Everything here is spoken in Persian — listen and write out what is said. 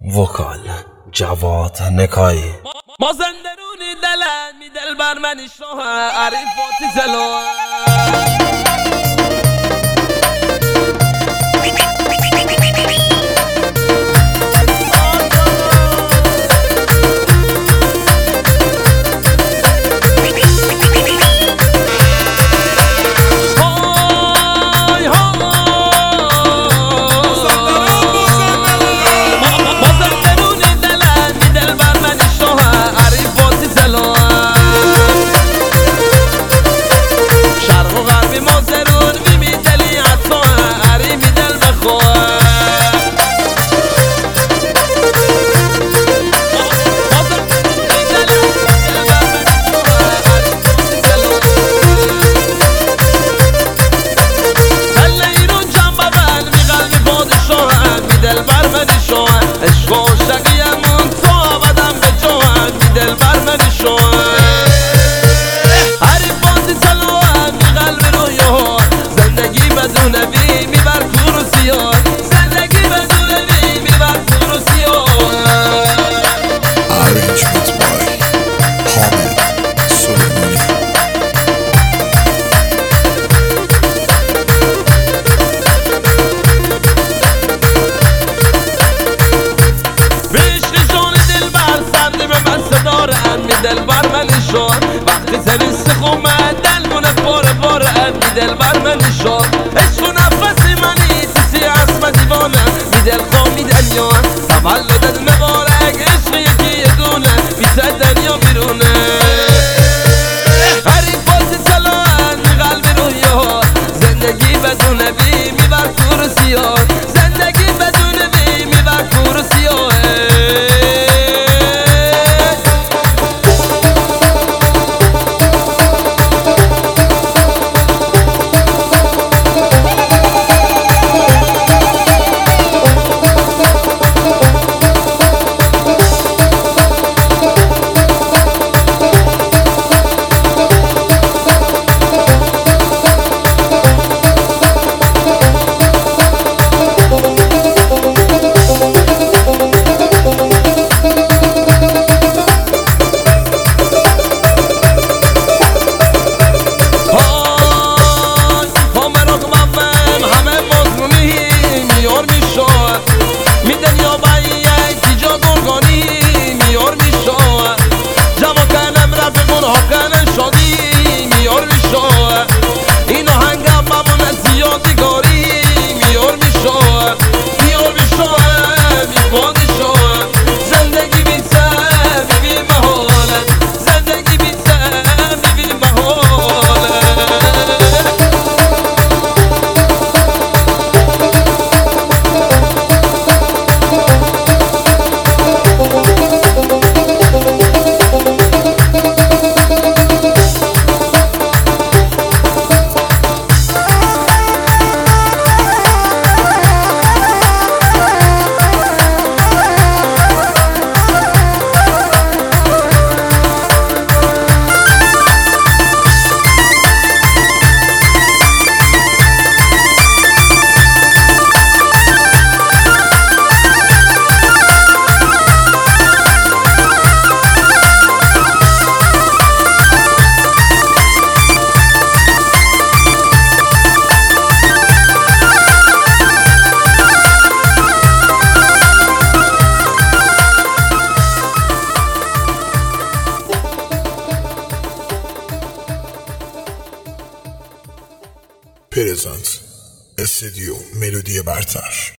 وکال جواد نکایی ما زندرونی دلمی دل بر منی شوه عریفاتی زلو دل بر من شد وقتی سریست خومد دل مونه پاره پاره می دل بر من شد عشق و نفسی منی تیسی اسم دیوانه می دل خواه می دنیا تولدت مبارک عشق یکی یه دونه می سد دنیا بیرونه حریفاتی سلام می قلبی رویا زندگی بدون بی می بر کور سیاه زندگی بدون بی می بر کور سیاه پرزنت استودیو ملودی برتر.